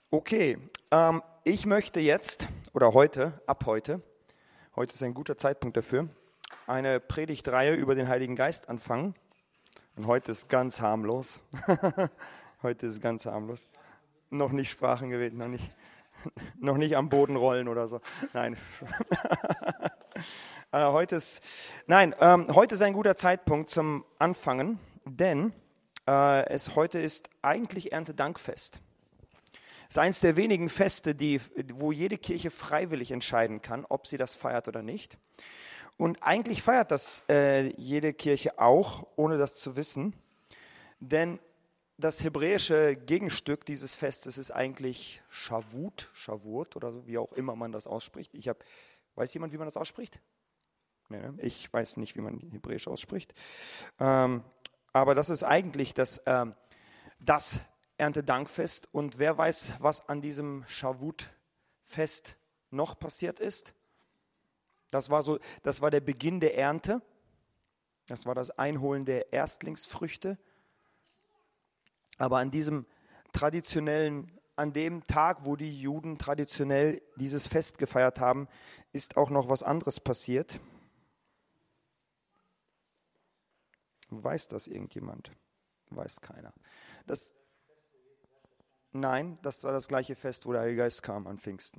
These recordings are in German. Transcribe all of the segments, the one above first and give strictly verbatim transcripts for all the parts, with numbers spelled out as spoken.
Okay, ähm, ich möchte jetzt oder heute, ab heute, heute ist ein guter Zeitpunkt dafür, eine Predigtreihe über den Heiligen Geist anfangen. Und heute ist ganz harmlos. Heute ist ganz harmlos. Noch nicht Sprachen gewählt, noch nicht, noch nicht am Boden rollen oder so. Nein. äh, heute ist, nein, ähm, heute ist ein guter Zeitpunkt zum Anfangen, denn äh, es heute ist eigentlich Erntedankfest. Es ist eines der wenigen Feste, die, wo jede Kirche freiwillig entscheiden kann, ob sie das feiert oder nicht. Und eigentlich feiert das äh, jede Kirche auch, ohne das zu wissen. Denn das hebräische Gegenstück dieses Festes ist eigentlich Shavuot, Shavuot oder so, wie auch immer man das ausspricht. Ich hab, weiß jemand, wie man das ausspricht? Nee, ne? Ich weiß nicht, wie man Hebräisch ausspricht. Ähm, aber das ist eigentlich das, ähm, das Erntedankfest. Und wer weiß, was an diesem Shavuot-Fest noch passiert ist? Das war so, das war der Beginn der Ernte. Das war das Einholen der Erstlingsfrüchte. Aber an diesem traditionellen, an dem Tag, wo die Juden traditionell dieses Fest gefeiert haben, ist auch noch was anderes passiert. Weiß das irgendjemand? Weiß keiner. Das, nein, das war das gleiche Fest, wo der Heilige Geist kam an Pfingsten.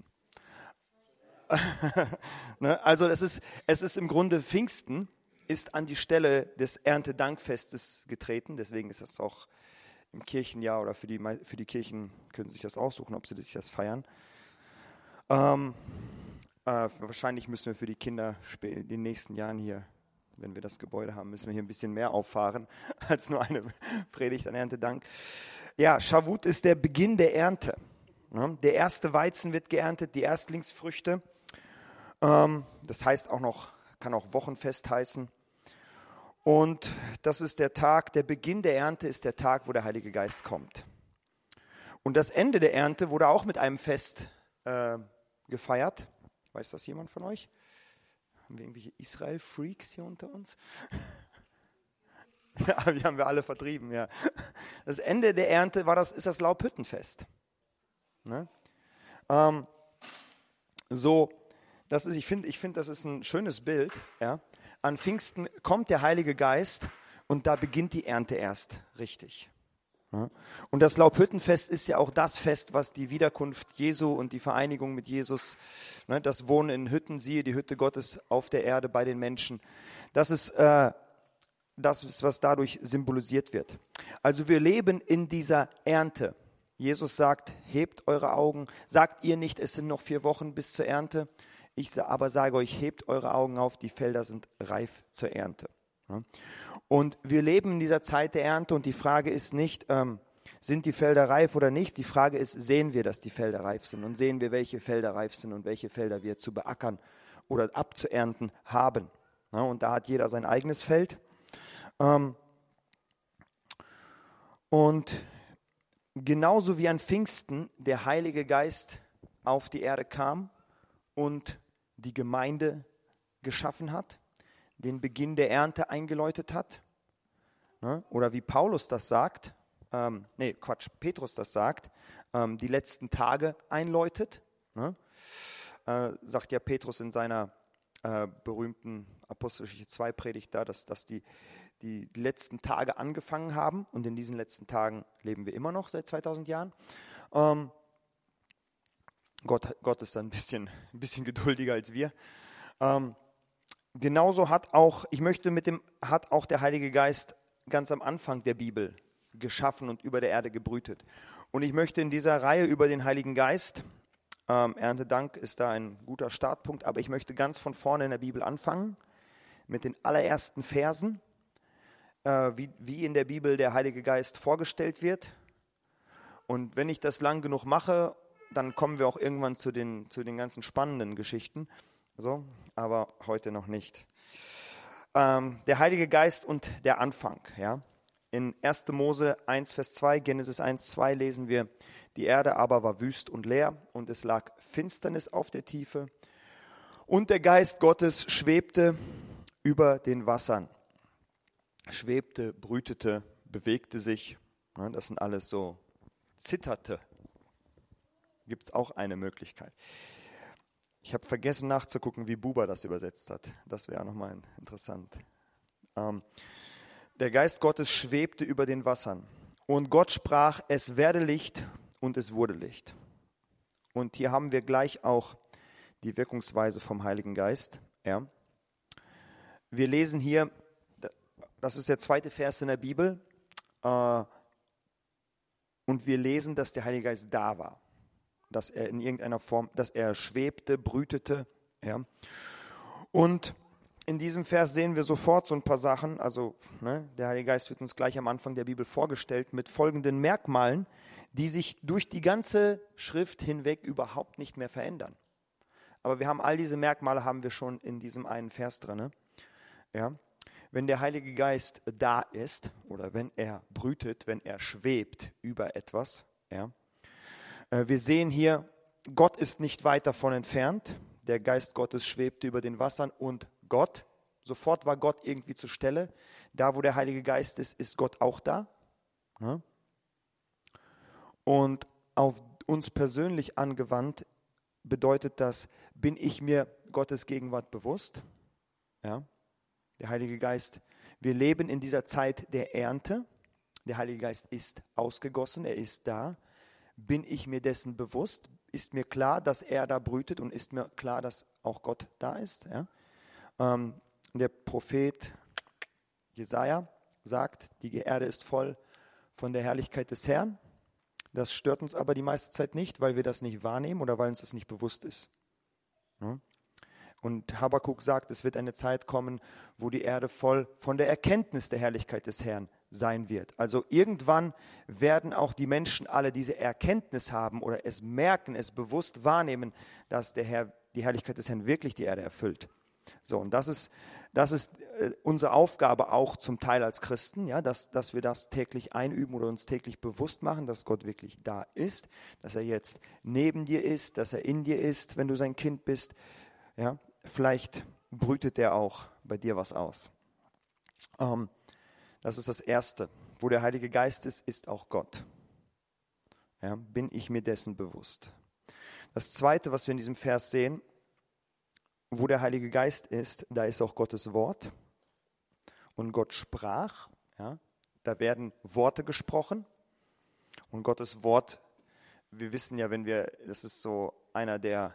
ne? Also es ist, es ist im Grunde Pfingsten, ist an die Stelle des Erntedankfestes getreten. Deswegen ist das auch im Kirchenjahr oder für die, für die Kirchen können sich das aussuchen, ob sie sich das feiern. Ähm, äh, wahrscheinlich müssen wir für die Kinder in den nächsten Jahren hier, wenn wir das Gebäude haben, müssen wir hier ein bisschen mehr auffahren als nur eine Predigt an Erntedank. Ja, Shavuot ist der Beginn der Ernte. Ne? Der erste Weizen wird geerntet, die Erstlingsfrüchte. Ähm, das heißt auch noch, kann auch Wochenfest heißen. Und das ist der Tag, der Beginn der Ernte ist der Tag, wo der Heilige Geist kommt. Und das Ende der Ernte wurde auch mit einem Fest äh, gefeiert. Weiß das jemand von euch? Haben wir irgendwelche Israel-Freaks hier unter uns? Ja, die haben wir alle vertrieben, ja. Das Ende der Ernte war das, ist das Laubhüttenfest. Ne? Ähm, so, das ist, ich finde, ich finde, das ist ein schönes Bild, ja. An Pfingsten kommt der Heilige Geist und da beginnt die Ernte erst richtig. Und das Laubhüttenfest ist ja auch das Fest, was die Wiederkunft Jesu und die Vereinigung mit Jesus, das Wohnen in Hütten, siehe die Hütte Gottes auf der Erde bei den Menschen, das ist äh, das, ist, was dadurch symbolisiert wird. Also wir leben in dieser Ernte. Jesus sagt, hebt eure Augen, sagt ihr nicht, es sind noch vier Wochen bis zur Ernte. Ich aber sage euch, hebt eure Augen auf, die Felder sind reif zur Ernte. Und wir leben in dieser Zeit der Ernte und die Frage ist nicht, ähm, sind die Felder reif oder nicht? Die Frage ist, sehen wir, dass die Felder reif sind und sehen wir, welche Felder reif sind und welche Felder wir zu beackern oder abzuernten haben. Und da hat jeder sein eigenes Feld. Und genauso wie an Pfingsten der Heilige Geist auf die Erde kam und die Gemeinde geschaffen hat, den Beginn der Ernte eingeläutet hat, ne? Oder wie Paulus das sagt, ähm, nee, Quatsch, Petrus das sagt, ähm, die letzten Tage einläutet, ne? äh, sagt ja Petrus in seiner äh, berühmten Apostelgeschichte zwei Predigt da, dass, dass die, die letzten Tage angefangen haben und in diesen letzten Tagen leben wir immer noch seit zweitausend Jahren. Ähm, Gott, Gott ist da ein bisschen, ein bisschen geduldiger als wir. Ähm, genauso hat auch, ich möchte mit dem, hat auch der Heilige Geist ganz am Anfang der Bibel geschaffen und über der Erde gebrütet. Und ich möchte in dieser Reihe über den Heiligen Geist, ähm, Erntedank ist da ein guter Startpunkt, aber ich möchte ganz von vorne in der Bibel anfangen, mit den allerersten Versen, äh, wie, wie in der Bibel der Heilige Geist vorgestellt wird. Und wenn ich das lang genug mache, dann kommen wir auch irgendwann zu den, zu den ganzen spannenden Geschichten. So, aber heute noch nicht. Ähm, der Heilige Geist und der Anfang. Ja? In erster Mose eins, Vers zwei, Genesis eins, zwei lesen wir, die Erde aber war wüst und leer und es lag Finsternis auf der Tiefe und der Geist Gottes schwebte über den Wassern. Schwebte, brütete, bewegte sich. Das sind alles so zitterte. gibt es auch eine Möglichkeit. Ich habe vergessen nachzugucken, wie Buber das übersetzt hat. Das wäre nochmal interessant. Ähm, der Geist Gottes schwebte über den Wassern. Und Gott sprach, es werde Licht, und es wurde Licht. Und hier haben wir gleich auch die Wirkungsweise vom Heiligen Geist. Ja. Wir lesen hier, das ist der zweite Vers in der Bibel, äh, und wir lesen, dass der Heilige Geist da war. Dass er in irgendeiner Form, dass er schwebte, brütete. Ja. Und in diesem Vers sehen wir sofort so ein paar Sachen. Also ne, der Heilige Geist wird uns gleich am Anfang der Bibel vorgestellt mit folgenden Merkmalen, die sich durch die ganze Schrift hinweg überhaupt nicht mehr verändern. Aber wir haben all diese Merkmale haben wir schon in diesem einen Vers drin. Ja. Wenn der Heilige Geist da ist oder wenn er brütet, wenn er schwebt über etwas, ja. Wir sehen hier, Gott ist nicht weit davon entfernt. Der Geist Gottes schwebte über den Wassern und Gott, sofort war Gott irgendwie zur Stelle. Da, wo der Heilige Geist ist, ist Gott auch da. Ja. Und auf uns persönlich angewandt bedeutet das, bin ich mir Gottes Gegenwart bewusst? Ja. Der Heilige Geist, wir leben in dieser Zeit der Ernte. Der Heilige Geist ist ausgegossen, er ist da. Bin ich mir dessen bewusst? Ist mir klar, dass er da brütet und ist mir klar, dass auch Gott da ist? Ja? Ähm, der Prophet Jesaja sagt, die Erde ist voll von der Herrlichkeit des Herrn. Das stört uns aber die meiste Zeit nicht, weil wir das nicht wahrnehmen oder weil uns das nicht bewusst ist. Ja? Und Habakuk sagt, es wird eine Zeit kommen, wo die Erde voll von der Erkenntnis der Herrlichkeit des Herrn sein wird. Also irgendwann werden auch die Menschen alle diese Erkenntnis haben oder es merken, es bewusst wahrnehmen, dass der Herr, die Herrlichkeit des Herrn wirklich die Erde erfüllt. So, und das ist, das ist äh, unsere Aufgabe auch zum Teil als Christen, ja, dass, dass wir das täglich einüben oder uns täglich bewusst machen, dass Gott wirklich da ist, dass er jetzt neben dir ist, dass er in dir ist, wenn du sein Kind bist. Ja, vielleicht brütet er auch bei dir was aus. Ähm, das ist das Erste. Wo der Heilige Geist ist, ist auch Gott. Ja, bin ich mir dessen bewusst. Das Zweite, was wir in diesem Vers sehen, wo der Heilige Geist ist, da ist auch Gottes Wort. Und Gott sprach. Ja, da werden Worte gesprochen. Und Gottes Wort, wir wissen ja, wenn wir, das ist so einer der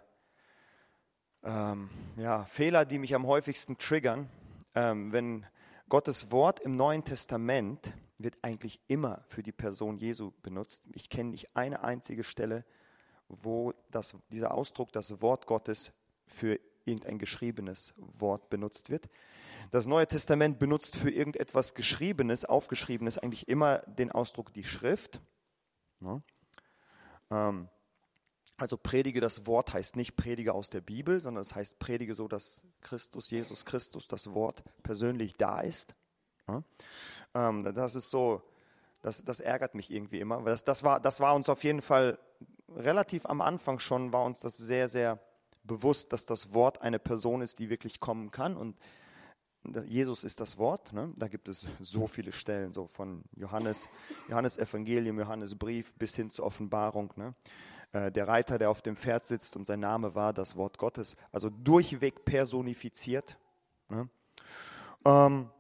Ähm, ja, Fehler, die mich am häufigsten triggern, ähm, wenn Gottes Wort im Neuen Testament wird eigentlich immer für die Person Jesu benutzt. Ich kenne nicht eine einzige Stelle, wo das, dieser Ausdruck, das Wort Gottes, für irgendein geschriebenes Wort benutzt wird. Das Neue Testament benutzt für irgendetwas Geschriebenes, Aufgeschriebenes eigentlich immer den Ausdruck die Schrift. Ja. Ähm, Also predige das Wort heißt nicht predige aus der Bibel, sondern es heißt predige so, dass Christus, Jesus Christus, das Wort persönlich da ist. Ja? Ähm, das ist so, das, das ärgert mich irgendwie immer. Das, das, war, das war uns auf jeden Fall relativ am Anfang schon, war uns das sehr, sehr bewusst, dass das Wort eine Person ist, die wirklich kommen kann. Und Jesus ist das Wort. Ne? Da gibt es so viele Stellen, so von Johannes, Johannes Evangelium, Johannes Brief bis hin zur Offenbarung. Ne? Der Reiter, der auf dem Pferd sitzt und sein Name war das Wort Gottes, also durchweg personifiziert. Ne? Ähm,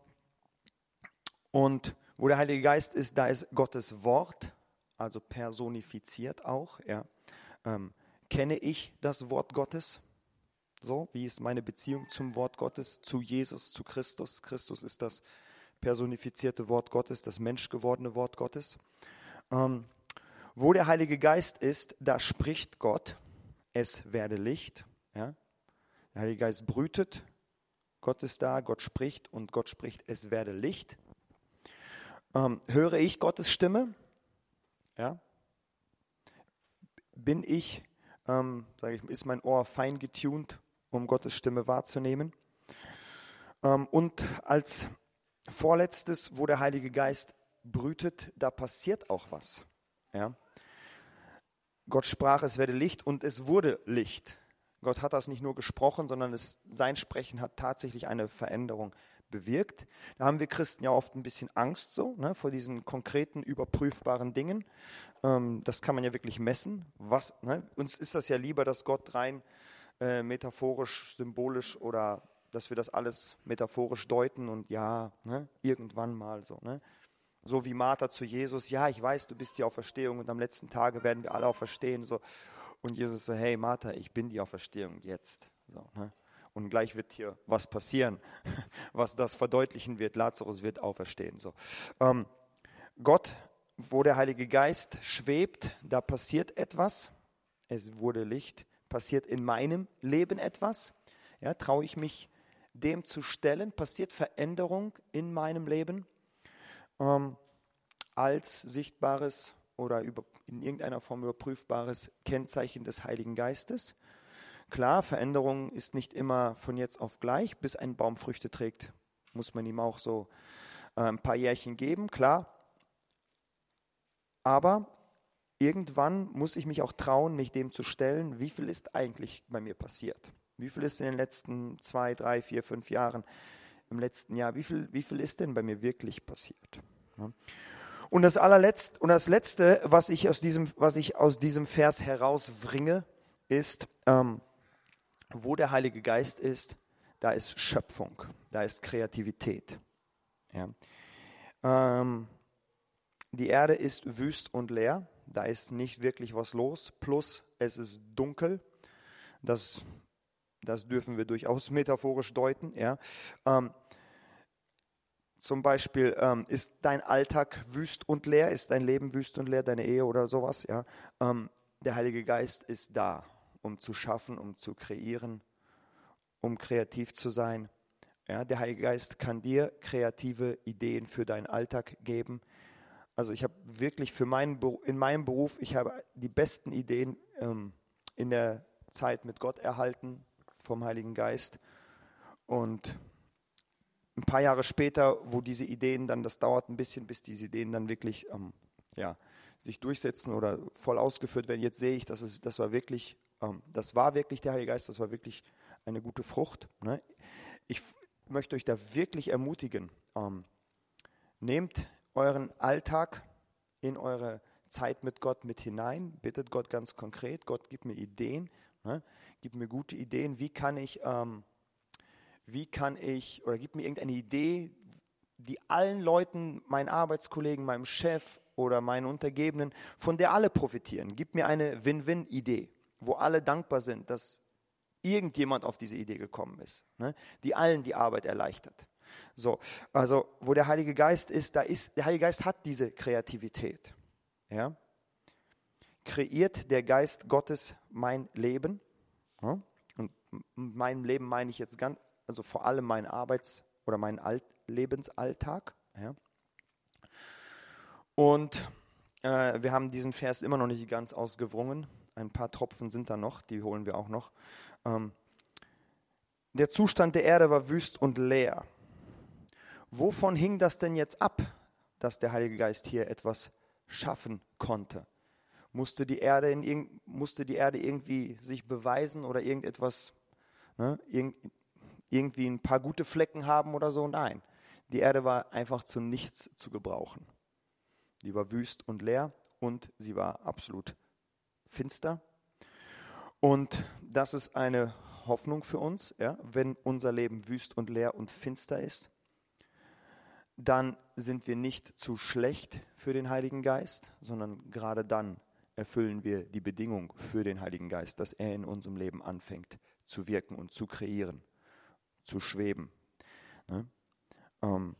und wo der Heilige Geist ist, da ist Gottes Wort, also personifiziert auch. Ja. Ähm, kenne ich das Wort Gottes? So, wie ist meine Beziehung zum Wort Gottes, zu Jesus, zu Christus? Christus ist das personifizierte Wort Gottes, das menschgewordene Wort Gottes. Ähm, Wo der Heilige Geist ist, da spricht Gott, es werde Licht. Ja? Der Heilige Geist brütet, Gott ist da, Gott spricht und Gott spricht, es werde Licht. Ähm, höre ich Gottes Stimme? Ja? Bin ich, ähm, sage ich, ist mein Ohr fein getuned, um Gottes Stimme wahrzunehmen? Ähm, und als vorletztes, wo der Heilige Geist brütet, da passiert auch was. Ja? Gott sprach, es werde Licht und es wurde Licht. Gott hat das nicht nur gesprochen, sondern es, sein Sprechen hat tatsächlich eine Veränderung bewirkt. Da haben wir Christen ja oft ein bisschen Angst so, ne, vor diesen konkreten, überprüfbaren Dingen. Ähm, das kann man ja wirklich messen. Was, ne? Uns ist das ja lieber, dass Gott rein äh, metaphorisch, symbolisch oder dass wir das alles metaphorisch deuten und ja, ne, irgendwann mal so. Ne? So wie Martha zu Jesus, ja, ich weiß, du bist die Auferstehung und am letzten Tage werden wir alle auferstehen. So. Und Jesus so, hey Martha, ich bin die Auferstehung jetzt. So, ne? Und gleich wird hier was passieren, was das verdeutlichen wird. Lazarus wird auferstehen. So. Ähm, Gott, wo der Heilige Geist schwebt, da passiert etwas. Es wurde Licht. Passiert in meinem Leben etwas. Ja, traue ich mich, dem zu stellen? Passiert Veränderung in meinem Leben ähm, als sichtbares oder über, in irgendeiner Form überprüfbares Kennzeichen des Heiligen Geistes? Klar, Veränderung ist nicht immer von jetzt auf gleich. Bis ein Baum Früchte trägt, muss man ihm auch so äh, ein paar Jährchen geben, klar. Aber irgendwann muss ich mich auch trauen, mich dem zu stellen, wie viel ist eigentlich bei mir passiert? Wie viel ist in den letzten zwei, drei, vier, fünf Jahren, im letzten Jahr, wie viel, wie viel ist denn bei mir wirklich passiert? Ja. Und das allerletzte, und das Letzte, was ich aus diesem, was ich aus diesem Vers herausbringe, ist, ähm, wo der Heilige Geist ist, da ist Schöpfung, da ist Kreativität. Ja. Ähm, die Erde ist wüst und leer, da ist nicht wirklich was los, plus es ist dunkel, das, das dürfen wir durchaus metaphorisch deuten. Ja. Ähm, zum Beispiel ähm, ist dein Alltag wüst und leer, ist dein Leben wüst und leer, deine Ehe oder sowas. Ja. Ähm, der Heilige Geist ist da, um zu schaffen, um zu kreieren, um kreativ zu sein. Ja, der Heilige Geist kann dir kreative Ideen für deinen Alltag geben. Also ich habe wirklich für meinen in meinem Beruf, ich habe die besten Ideen ähm, in der Zeit mit Gott erhalten vom Heiligen Geist. Und ein paar Jahre später, wo diese Ideen dann, das dauert ein bisschen, bis diese Ideen dann wirklich ähm, ja, sich durchsetzen oder voll ausgeführt werden. Jetzt sehe ich, dass es, das war wirklich Das war wirklich der Heilige Geist, das war wirklich eine gute Frucht. Ne? Ich möchte euch da wirklich ermutigen, ähm, nehmt euren Alltag in eure Zeit mit Gott mit hinein, bittet Gott ganz konkret, Gott gib mir Ideen, ne? Gib mir gute Ideen, wie kann ich, ähm, wie kann ich, oder gib mir irgendeine Idee, die allen Leuten, meinen Arbeitskollegen, meinem Chef oder meinen Untergebenen, von der alle profitieren. Gib mir eine Win-Win-Idee, wo alle dankbar sind, dass irgendjemand auf diese Idee gekommen ist, ne? Die allen die Arbeit erleichtert. So, also wo der Heilige Geist ist, da ist, der Heilige Geist hat diese Kreativität. Ja? Kreiert der Geist Gottes mein Leben? Ja? Und mit meinem Leben meine ich jetzt ganz, also vor allem meinen Arbeits- oder meinen Alt- Lebensalltag. Ja? Und äh, wir haben diesen Vers immer noch nicht ganz ausgewrungen. Ein paar Tropfen sind da noch, die holen wir auch noch. Ähm, der Zustand der Erde war wüst und leer. Wovon hing das denn jetzt ab, dass der Heilige Geist hier etwas schaffen konnte? Musste die Erde, in irg- musste die Erde irgendwie sich beweisen oder irgendetwas, ne, irg- irgendwie ein paar gute Flecken haben oder so? Nein, die Erde war einfach zu nichts zu gebrauchen. Die war wüst und leer und sie war absolut finster. Und das ist eine Hoffnung für uns, ja? Wenn unser Leben wüst und leer und finster ist, dann sind wir nicht zu schlecht für den Heiligen Geist, sondern gerade dann erfüllen wir die Bedingung für den Heiligen Geist, dass er in unserem Leben anfängt zu wirken und zu kreieren, zu schweben. Ne? Ähm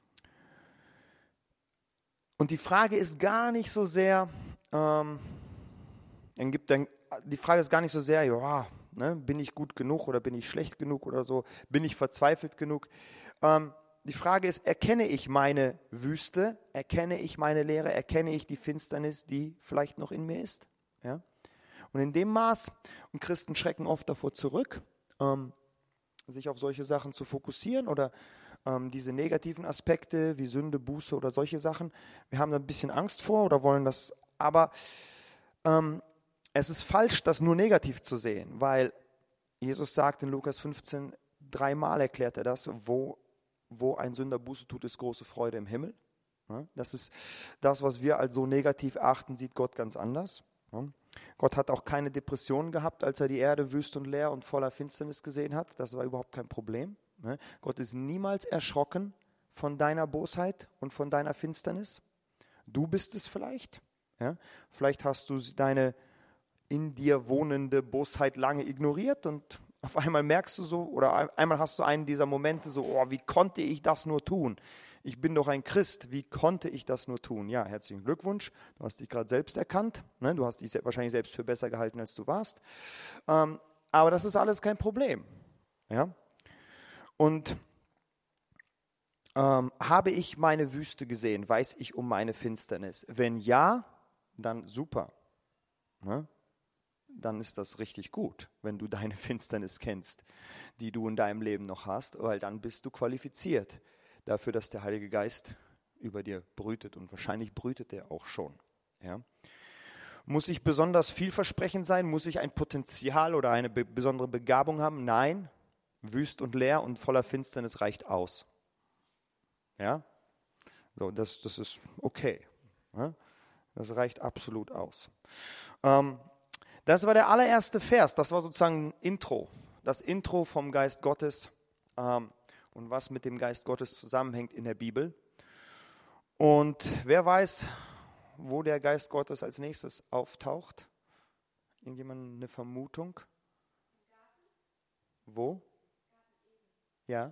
und die Frage ist gar nicht so sehr, ähm, dann gibt dann, die Frage ist gar nicht so sehr, ja, ne, bin ich gut genug oder bin ich schlecht genug oder so, bin ich verzweifelt genug? Ähm, Die Frage ist, erkenne ich meine Wüste, erkenne ich meine Leere, erkenne ich die Finsternis, die vielleicht noch in mir ist? Ja? Und in dem Maß, und Christen schrecken oft davor zurück, ähm, sich auf solche Sachen zu fokussieren oder ähm, diese negativen Aspekte wie Sünde, Buße oder solche Sachen, wir haben da ein bisschen Angst vor oder wollen das, aber ähm, es ist falsch, das nur negativ zu sehen, weil Jesus sagt in Lukas fünfzehn, dreimal erklärt er das, wo wo ein Sünder Buße tut, ist große Freude im Himmel. Ja, das ist das, was wir als so negativ achten, sieht Gott ganz anders. Ja. Gott hat auch keine Depressionen gehabt, als er die Erde wüst und leer und voller Finsternis gesehen hat. Das war überhaupt kein Problem. Ja. Gott ist niemals erschrocken von deiner Bosheit und von deiner Finsternis. Du bist es vielleicht. Ja. Vielleicht hast du deine in dir wohnende Bosheit lange ignoriert und auf einmal merkst du so, oder einmal hast du einen dieser Momente so, oh, wie konnte ich das nur tun? Ich bin doch ein Christ, wie konnte ich das nur tun? Ja, herzlichen Glückwunsch, du hast dich gerade selbst erkannt, ne? Du hast dich wahrscheinlich selbst für besser gehalten, als du warst. Ähm, aber das ist alles kein Problem. Ja? Und ähm, habe ich meine Wüste gesehen? Weiß ich um meine Finsternis? Wenn ja, dann super. Ne? Dann ist das richtig gut, wenn du deine Finsternis kennst, die du in deinem Leben noch hast, weil dann bist du qualifiziert dafür, dass der Heilige Geist über dir brütet und wahrscheinlich brütet er auch schon. Ja. Muss ich besonders vielversprechend sein? Muss ich ein Potenzial oder eine be- besondere Begabung haben? Nein, wüst und leer und voller Finsternis reicht aus. Ja, so, das, das ist okay. Ja. Das reicht absolut aus. Ähm, Das war der allererste Vers, das war sozusagen ein Intro, das Intro vom Geist Gottes ähm, und was mit dem Geist Gottes zusammenhängt in der Bibel. Und wer weiß, wo der Geist Gottes als nächstes auftaucht? Irgendjemand eine Vermutung? Wo? Ja?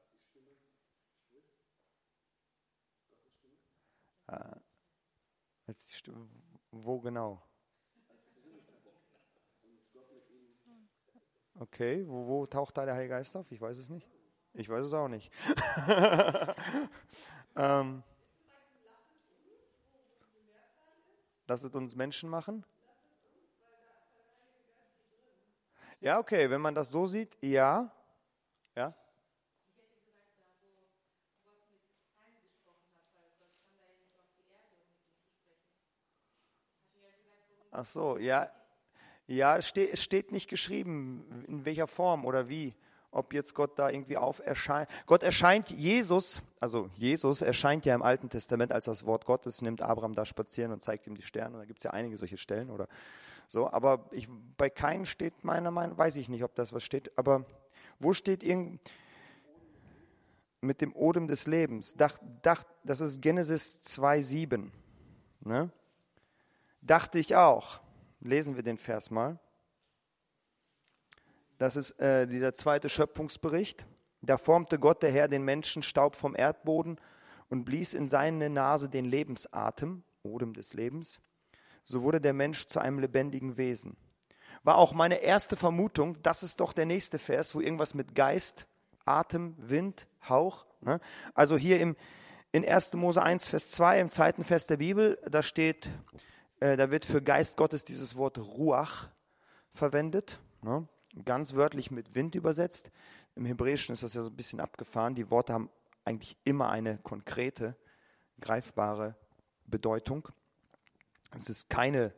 Äh, als die Stimme, wo genau? Okay, wo, wo taucht da der Heilige Geist auf? Ich weiß es nicht. Ich weiß es auch nicht. ähm, lasst uns Menschen machen? Ja, okay, wenn man das so sieht, ja. Ja. Ach so, ja. Ja, es steht, es steht nicht geschrieben, in welcher Form oder wie, ob jetzt Gott da irgendwie auf erscheint. Gott erscheint Jesus, also Jesus erscheint ja im Alten Testament als das Wort Gottes, nimmt Abraham da spazieren und zeigt ihm die Sterne. Und da gibt es ja einige solche Stellen oder so. Aber ich, bei keinem steht meiner Meinung, weiß ich nicht, ob das was steht. Aber wo steht irgend mit dem Odem des Lebens? Dach, dach, das ist Genesis zwei sieben. Ne? Dachte ich auch. Lesen wir den Vers mal. Das ist äh, dieser zweite Schöpfungsbericht. Da formte Gott, der Herr, den Menschen Staub vom Erdboden und blies in seine Nase den Lebensatem, Odem des Lebens. So wurde der Mensch zu einem lebendigen Wesen. War auch meine erste Vermutung, das ist doch der nächste Vers, wo irgendwas mit Geist, Atem, Wind, Hauch. Ne? Also hier im, in erster Mose eins, Vers zwei, im zweiten Vers der Bibel, da steht, äh, da wird für Geist Gottes dieses Wort Ruach verwendet. Ne? Ganz wörtlich mit Wind übersetzt. Im Hebräischen ist das ja so ein bisschen abgefahren. Die Worte haben eigentlich immer eine konkrete, greifbare Bedeutung. Es ist keine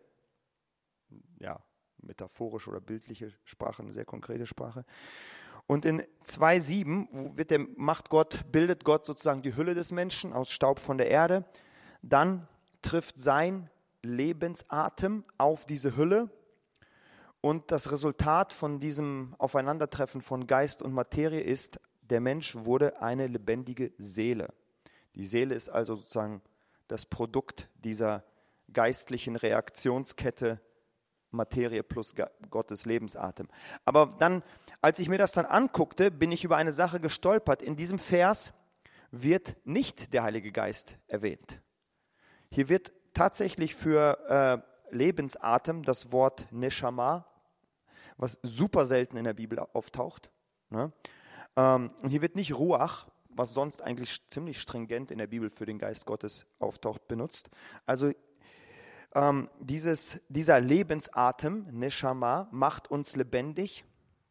ja, metaphorische oder bildliche Sprache, eine sehr konkrete Sprache. Und in zwei sieben wird der, macht Gott, bildet Gott sozusagen die Hülle des Menschen aus Staub von der Erde. Dann trifft sein Lebensatem auf diese Hülle. Und das Resultat von diesem Aufeinandertreffen von Geist und Materie ist, der Mensch wurde eine lebendige Seele. Die Seele ist also sozusagen das Produkt dieser geistlichen Reaktionskette Materie plus Gottes Lebensatem. Aber dann, als ich mir das dann anguckte, bin ich über eine Sache gestolpert. In diesem Vers wird nicht der Heilige Geist erwähnt. Hier wird tatsächlich für äh, Lebensatem, das Wort Neshama, was super selten in der Bibel auftaucht. Ne? Ähm, und hier wird nicht Ruach, was sonst eigentlich ziemlich stringent in der Bibel für den Geist Gottes auftaucht, benutzt. Also ähm, dieses, dieser Lebensatem, Neshama, macht uns lebendig.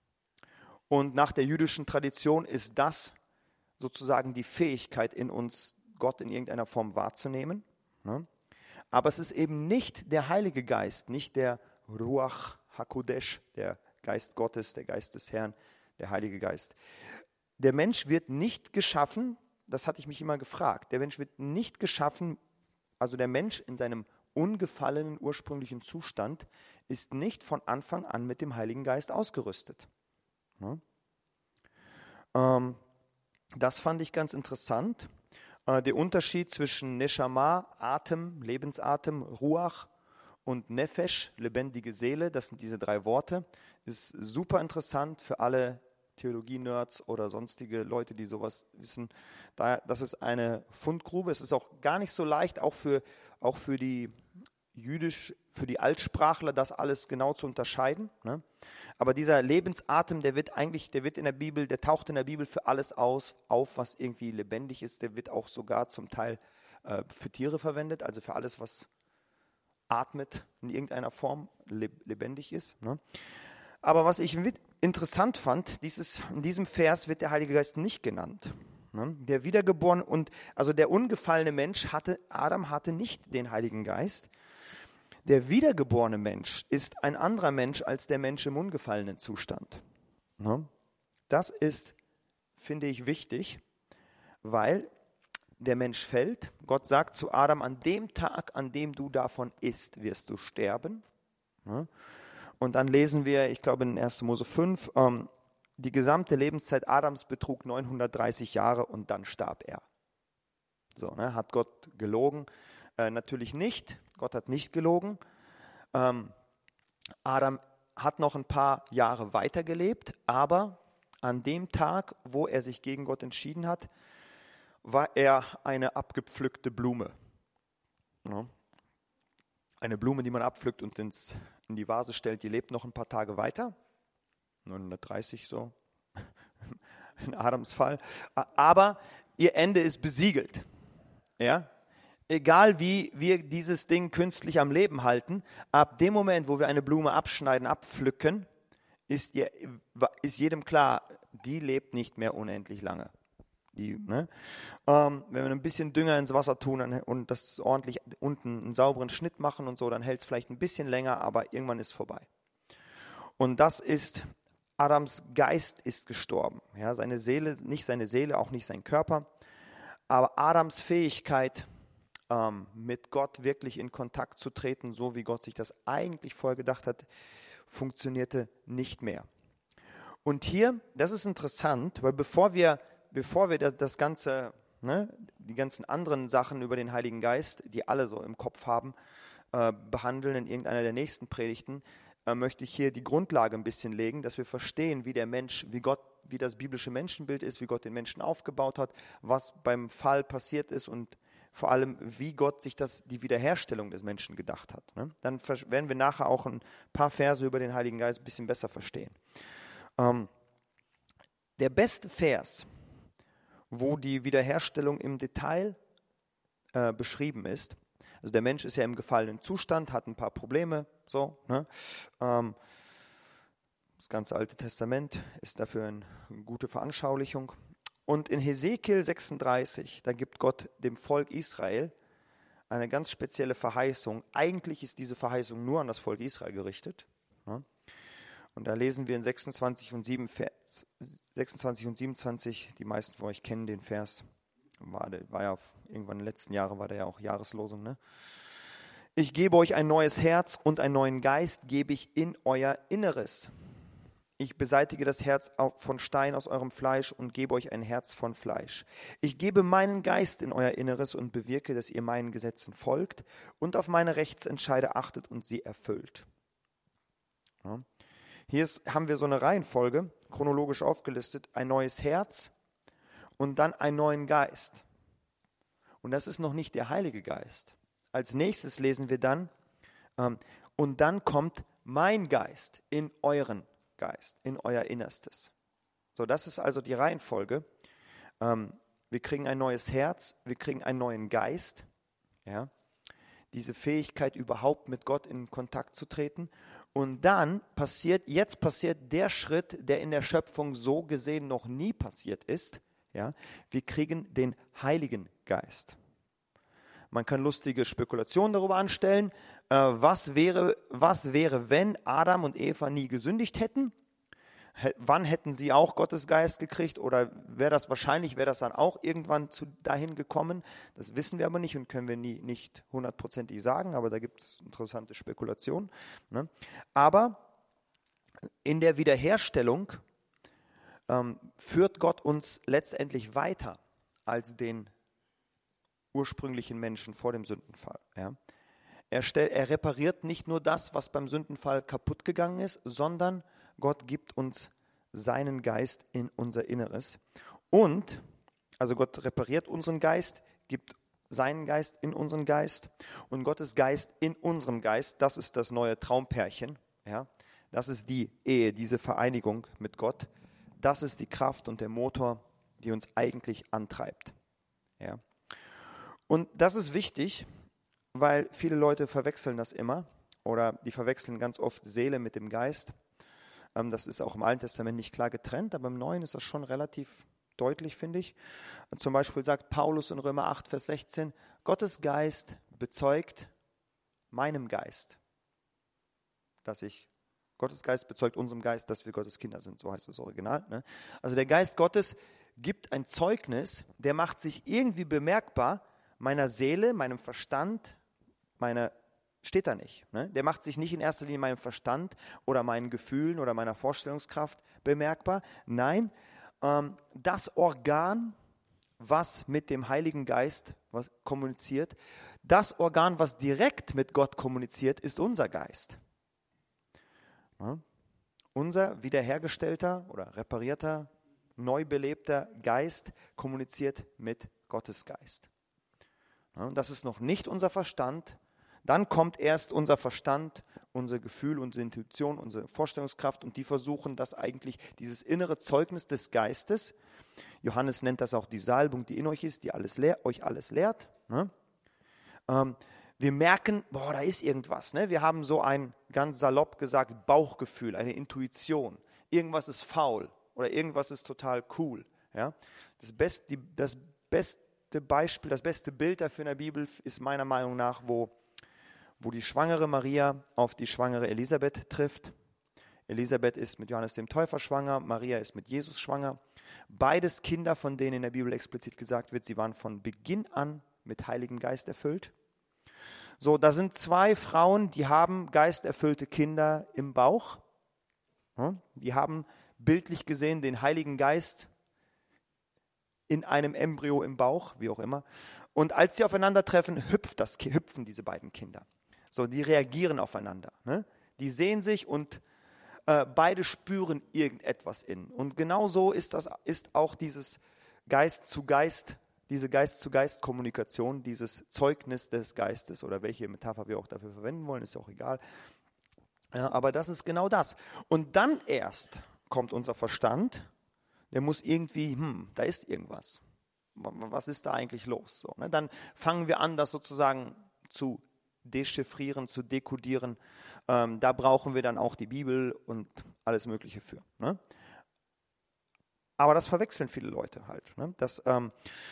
Und nach der jüdischen Tradition ist das sozusagen die Fähigkeit in uns, Gott in irgendeiner Form wahrzunehmen. Ne? Aber es ist eben nicht der Heilige Geist, nicht der Ruach HaKodesh, der Geist Gottes, der Geist des Herrn, der Heilige Geist. Der Mensch wird nicht geschaffen das hatte ich mich immer gefragt, der Mensch wird nicht geschaffen, also der Mensch in seinem ungefallenen ursprünglichen Zustand ist nicht von Anfang an mit dem Heiligen Geist ausgerüstet. Ja. Ähm, das fand ich ganz interessant. Äh, der Unterschied zwischen Neshama, Atem, Lebensatem, Ruach und Nefesh, lebendige Seele, das sind diese drei Worte, ist super interessant für alle Theologie-Nerds oder sonstige Leute, die sowas wissen. Das ist eine Fundgrube. Es ist auch gar nicht so leicht, auch für, auch für die jüdisch, für die Altsprachler, das alles genau zu unterscheiden. Ne? Aber dieser Lebensatem, der wird eigentlich, der wird in der Bibel, der taucht in der Bibel für alles aus, auf, was irgendwie lebendig ist. Der wird auch sogar zum Teil äh, für Tiere verwendet, also für alles, was atmet in irgendeiner Form, lebendig ist. Ne? Aber was ich interessant fand, dieses, in diesem Vers wird der Heilige Geist nicht genannt. Ne? Der wiedergeborene und also der ungefallene Mensch hatte, Adam hatte nicht den Heiligen Geist. Der wiedergeborene Mensch ist ein anderer Mensch als der Mensch im ungefallenen Zustand. Ne? Das ist, finde ich, wichtig, weil der Mensch fällt. Gott sagt zu Adam, an dem Tag, an dem du davon isst, wirst du sterben. Ne? Und dann lesen wir, ich glaube in erster Mose fünf, ähm, die gesamte Lebenszeit Adams betrug neunhundertdreißig Jahre und dann starb er. So, ne, hat Gott gelogen? Äh, natürlich nicht. Gott hat nicht gelogen. Ähm, Adam hat noch ein paar Jahre weitergelebt, aber an dem Tag, wo er sich gegen Gott entschieden hat, war er eine abgepflückte Blume. Ja. Eine Blume, die man abpflückt und ins, in die Vase stellt, die lebt noch ein paar Tage weiter. neunhundertdreißig so, in Adams Fall. Aber ihr Ende ist besiegelt. Ja? Egal wie wir dieses Ding künstlich am Leben halten, ab dem Moment, wo wir eine Blume abschneiden, abpflücken, ist, ihr, ist jedem klar, die lebt nicht mehr unendlich lange. Die, ne? ähm, wenn wir ein bisschen Dünger ins Wasser tun und das ordentlich unten einen sauberen Schnitt machen und so, dann hält es vielleicht ein bisschen länger, aber irgendwann ist es vorbei. Und das ist, Adams Geist ist gestorben. Ja, seine Seele, nicht seine Seele, auch nicht sein Körper, aber Adams Fähigkeit, ähm, mit Gott wirklich in Kontakt zu treten, so wie Gott sich das eigentlich vorher gedacht hat, funktionierte nicht mehr. Und hier, das ist interessant, weil bevor wir Bevor wir das Ganze, ne, die ganzen anderen Sachen über den Heiligen Geist, die alle so im Kopf haben, äh, behandeln in irgendeiner der nächsten Predigten, äh, möchte ich hier die Grundlage ein bisschen legen, dass wir verstehen, wie der Mensch, wie Gott, wie das biblische Menschenbild ist, wie Gott den Menschen aufgebaut hat, was beim Fall passiert ist und vor allem, wie Gott sich das, die Wiederherstellung des Menschen gedacht hat. Ne? Dann werden wir nachher auch ein paar Verse über den Heiligen Geist ein bisschen besser verstehen. Ähm, der beste Vers, wo die Wiederherstellung im Detail äh, beschrieben ist. Also der Mensch ist ja im gefallenen Zustand, hat ein paar Probleme, so. Ne? Ähm, das ganze Alte Testament ist dafür ein, eine gute Veranschaulichung. Und in Hesekiel sechsunddreißig, da gibt Gott dem Volk Israel eine ganz spezielle Verheißung. Eigentlich ist diese Verheißung nur an das Volk Israel gerichtet. Ne? Und da lesen wir in sechsundzwanzig und siebenundzwanzig, die meisten von euch kennen den Vers, war, der, war ja irgendwann in den letzten Jahren, war der ja auch Jahreslosung. Ne? Ich gebe euch ein neues Herz und einen neuen Geist gebe ich in euer Inneres. Ich beseitige das Herz von Stein aus eurem Fleisch und gebe euch ein Herz von Fleisch. Ich gebe meinen Geist in euer Inneres und bewirke, dass ihr meinen Gesetzen folgt und auf meine Rechtsentscheide achtet und sie erfüllt. Ja. Hier ist, haben wir so eine Reihenfolge, chronologisch aufgelistet, ein neues Herz und dann einen neuen Geist. Und das ist noch nicht der Heilige Geist. Als nächstes lesen wir dann, ähm, und dann kommt mein Geist in euren Geist, in euer Innerstes. So, das ist also die Reihenfolge. Ähm, wir kriegen ein neues Herz, wir kriegen einen neuen Geist, ja, diese Fähigkeit überhaupt mit Gott in Kontakt zu treten. Und dann passiert, jetzt passiert der Schritt, der in der Schöpfung so gesehen noch nie passiert ist. Ja? Wir kriegen den Heiligen Geist. Man kann lustige Spekulationen darüber anstellen, äh, was wäre, was wäre, wenn Adam und Eva nie gesündigt hätten. wann hätten sie auch Gottes Geist gekriegt oder wäre das wahrscheinlich, wäre das dann auch irgendwann zu, dahin gekommen? Das wissen wir aber nicht und können wir nie, nicht hundertprozentig sagen, aber da gibt es interessante Spekulationen. Ne? Aber in der Wiederherstellung ähm, führt Gott uns letztendlich weiter als den ursprünglichen Menschen vor dem Sündenfall. Ja? Er, stell, er repariert nicht nur das, was beim Sündenfall kaputt gegangen ist, sondern Gott gibt uns seinen Geist in unser Inneres. Und, also Gott repariert unseren Geist, gibt seinen Geist in unseren Geist. Und Gottes Geist in unserem Geist, das ist das neue Traumpärchen. Ja? Das ist die Ehe, diese Vereinigung mit Gott. Das ist die Kraft und der Motor, die uns eigentlich antreibt. Ja? Und das ist wichtig, weil viele Leute verwechseln das immer. Oder die verwechseln ganz oft Seele mit dem Geist. Das ist auch im Alten Testament nicht klar getrennt, aber im Neuen ist das schon relativ deutlich, finde ich. Zum Beispiel sagt Paulus in Römer acht, Vers sechzehn, Gottes Geist bezeugt meinem Geist, dass ich, Gottes Geist bezeugt unserem Geist, dass wir Gottes Kinder sind, so heißt das Original. Ne? Also der Geist Gottes gibt ein Zeugnis, der macht sich irgendwie bemerkbar meiner Seele, meinem Verstand, meiner steht da nicht. Ne? Der macht sich nicht in erster Linie meinem Verstand oder meinen Gefühlen oder meiner Vorstellungskraft bemerkbar. Nein, ähm, das Organ, was mit dem Heiligen Geist was kommuniziert, das Organ, was direkt mit Gott kommuniziert, ist unser Geist. Ja? Unser wiederhergestellter oder reparierter, neu belebter Geist kommuniziert mit Gottes Geist. Ja? Und das ist noch nicht unser Verstand. Dann kommt erst unser Verstand, unser Gefühl, unsere Intuition, unsere Vorstellungskraft und die versuchen das eigentlich, dieses innere Zeugnis des Geistes, Johannes nennt das auch die Salbung, die in euch ist, die alles lehr, euch alles lehrt. Ne? Ähm, wir merken, boah, da ist irgendwas. Ne? Wir haben so ein, ganz salopp gesagt, Bauchgefühl, eine Intuition. Irgendwas ist faul oder irgendwas ist total cool. Ja? Das, Best, die, das beste Beispiel, das beste Bild dafür in der Bibel ist meiner Meinung nach, wo wo die schwangere Maria auf die schwangere Elisabeth trifft. Elisabeth ist mit Johannes dem Täufer schwanger, Maria ist mit Jesus schwanger. Beides Kinder, von denen in der Bibel explizit gesagt wird, sie waren von Beginn an mit Heiligem Geist erfüllt. So, da sind zwei Frauen, die haben geisterfüllte Kinder im Bauch. Die haben bildlich gesehen den Heiligen Geist in einem Embryo im Bauch, wie auch immer. Und als sie aufeinandertreffen, hüpft das, hüpfen diese beiden Kinder. So, die reagieren aufeinander. Ne? Die sehen sich und äh, beide spüren irgendetwas in. Und genau so ist das, ist auch dieses Geist zu Geist, diese Geist-zu-Geist-Kommunikation, dieses Zeugnis des Geistes oder welche Metapher wir auch dafür verwenden wollen, ist auch egal. Ja, aber das ist genau das. Und dann erst kommt unser Verstand, der muss irgendwie, hm, da ist irgendwas. Was ist da eigentlich los? So, ne? Dann fangen wir an, das sozusagen zu dechiffrieren, zu dekodieren. Ähm, da brauchen wir dann auch die Bibel und alles Mögliche für. Ne? Aber das verwechseln viele Leute halt. Ne? Das, ähm,